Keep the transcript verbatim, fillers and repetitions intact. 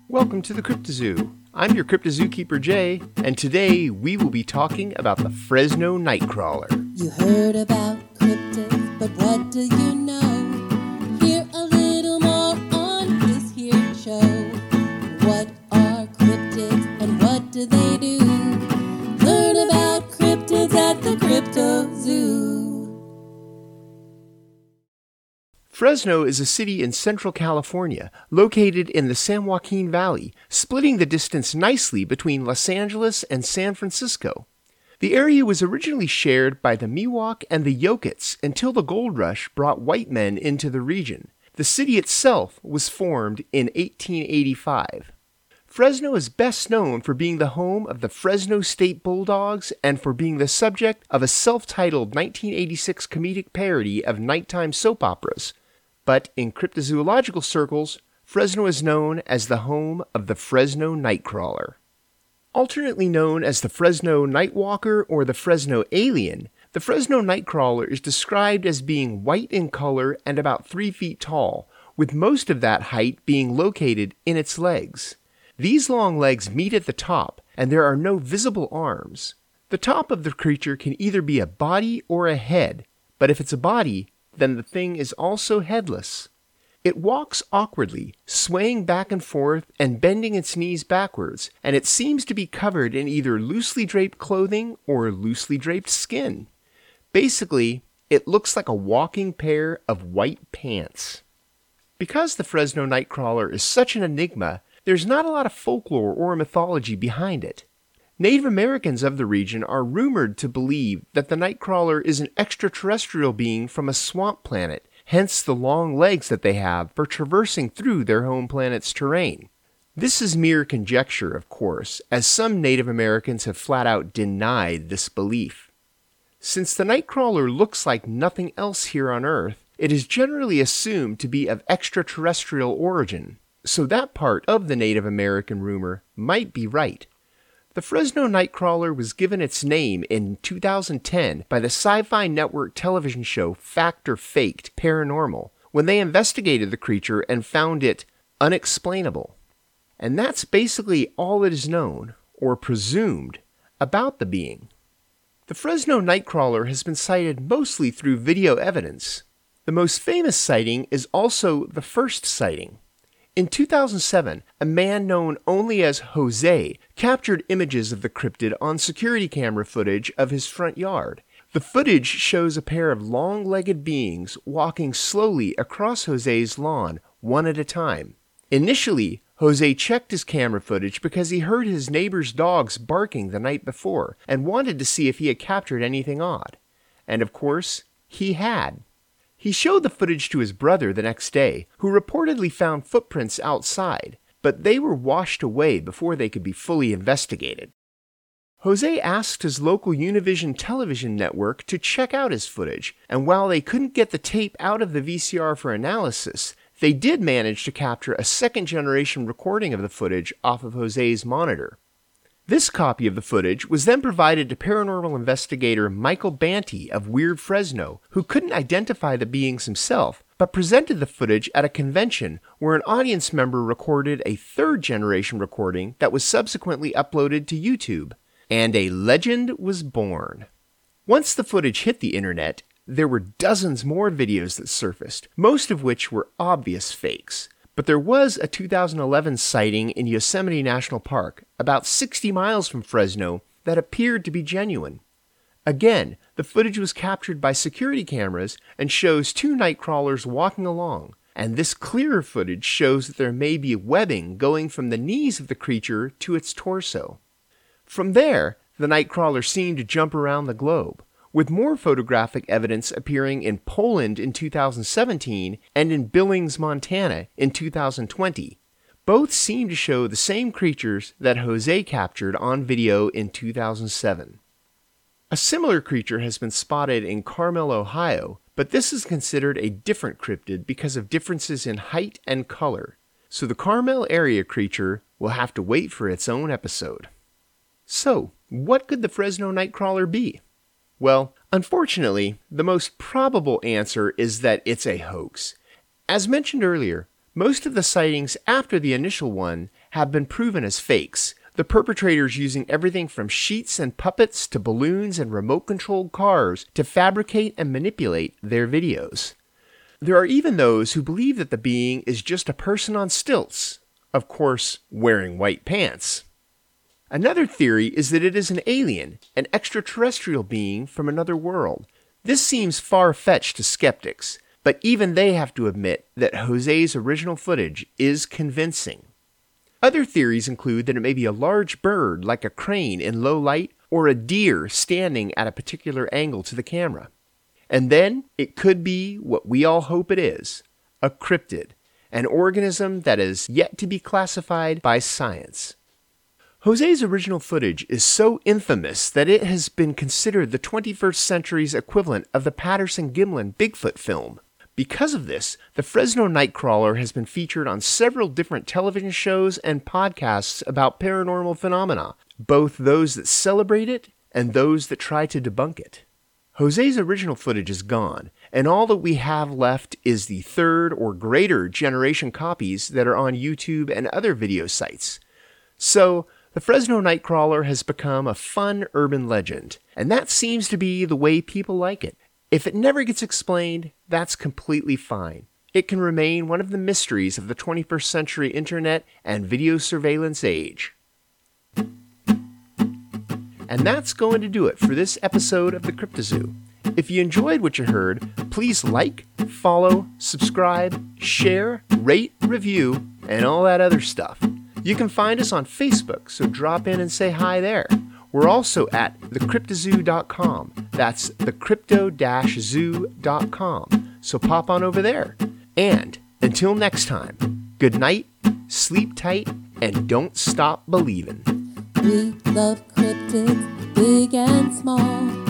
Welcome to the Cryptozoo. I'm your Cryptozookeeper Jay, and today we will be talking about the Fresno Nightcrawler. You heard about cryptids, but what do you know? Hear a little more on this here show. What are cryptids and what do they do? Learn about cryptids at the Cryptozoo. Fresno is a city in central California, located in the San Joaquin Valley, splitting the distance nicely between Los Angeles and San Francisco. The area was originally shared by the Miwok and the Yokuts until the gold rush brought white men into the region. The city itself was formed in eighteen eighty-five. Fresno is best known for being the home of the Fresno State Bulldogs and for being the subject of a self-titled nineteen eighty-six comedic parody of nighttime soap operas. But in cryptozoological circles, Fresno is known as the home of the Fresno Nightcrawler. Alternately known as the Fresno Nightwalker or the Fresno Alien, the Fresno Nightcrawler is described as being white in color and about three feet tall, with most of that height being located in its legs. These long legs meet at the top, and there are no visible arms. The top of the creature can either be a body or a head, but if it's a body, then the thing is also headless. It walks awkwardly, swaying back and forth and bending its knees backwards, and it seems to be covered in either loosely draped clothing or loosely draped skin. Basically, it looks like a walking pair of white pants. Because the Fresno Nightcrawler is such an enigma, there's not a lot of folklore or mythology behind it. Native Americans of the region are rumored to believe that the Nightcrawler is an extraterrestrial being from a swamp planet, hence the long legs that they have for traversing through their home planet's terrain. This is mere conjecture, of course, as some Native Americans have flat out denied this belief. Since the Nightcrawler looks like nothing else here on Earth, it is generally assumed to be of extraterrestrial origin, so that part of the Native American rumor might be right. The Fresno Nightcrawler was given its name in two thousand ten by the Sci-Fi Network television show Fact or Faked Paranormal, when they investigated the creature and found it unexplainable. And that's basically all that is known, or presumed, about the being. The Fresno Nightcrawler has been cited mostly through video evidence. The most famous sighting is also the first sighting. In two thousand seven, a man known only as Jose captured images of the cryptid on security camera footage of his front yard. The footage shows a pair of long-legged beings walking slowly across Jose's lawn, one at a time. Initially, Jose checked his camera footage because he heard his neighbor's dogs barking the night before and wanted to see if he had captured anything odd. And of course, he had. He showed the footage to his brother the next day, who reportedly found footprints outside, but they were washed away before they could be fully investigated. Jose asked his local Univision television network to check out his footage, and while they couldn't get the tape out of the V C R for analysis, they did manage to capture a second-generation recording of the footage off of Jose's monitor. This copy of the footage was then provided to paranormal investigator Michael Banty of Weird Fresno, who couldn't identify the beings himself, but presented the footage at a convention where an audience member recorded a third-generation recording that was subsequently uploaded to YouTube, and a legend was born. Once the footage hit the internet, there were dozens more videos that surfaced, most of which were obvious fakes. But there was a two thousand eleven sighting in Yosemite National Park, about sixty miles from Fresno, that appeared to be genuine. Again, the footage was captured by security cameras and shows two Nightcrawlers walking along, and this clearer footage shows that there may be webbing going from the knees of the creature to its torso. From there, the Nightcrawler seemed to jump around the globe, with more photographic evidence appearing in Poland in two thousand seventeen and in Billings, Montana in two thousand twenty. Both seem to show the same creatures that Jose captured on video in two thousand seven. A similar creature has been spotted in Carmel, Ohio, but this is considered a different cryptid because of differences in height and color, so the Carmel area creature will have to wait for its own episode. So, what could the Fresno Nightcrawler be? Well, unfortunately, the most probable answer is that it's a hoax. As mentioned earlier, most of the sightings after the initial one have been proven as fakes, the perpetrators using everything from sheets and puppets to balloons and remote-controlled cars to fabricate and manipulate their videos. There are even those who believe that the being is just a person on stilts, of course, wearing white pants. Another theory is that it is an alien, an extraterrestrial being from another world. This seems far-fetched to skeptics, but even they have to admit that Jose's original footage is convincing. Other theories include that it may be a large bird like a crane in low light or a deer standing at a particular angle to the camera. And then it could be what we all hope it is, a cryptid, an organism that is yet to be classified by science. Jose's original footage is so infamous that it has been considered the twenty-first century's equivalent of the Patterson-Gimlin Bigfoot film. Because of this, the Fresno Nightcrawler has been featured on several different television shows and podcasts about paranormal phenomena, both those that celebrate it and those that try to debunk it. Jose's original footage is gone, and all that we have left is the third or greater generation copies that are on YouTube and other video sites. So, the Fresno Nightcrawler has become a fun urban legend, and that seems to be the way people like it. If it never gets explained, that's completely fine. It can remain one of the mysteries of the twenty-first century internet and video surveillance age. And that's going to do it for this episode of the Cryptozoo. If you enjoyed what you heard, please like, follow, subscribe, share, rate, review, and all that other stuff. You can find us on Facebook, so drop in and say hi there. We're also at the cryptozoo dot com. That's the crypto zoo dot com. So pop on over there. And until next time, good night, sleep tight, and don't stop believing. We love cryptids, big and small.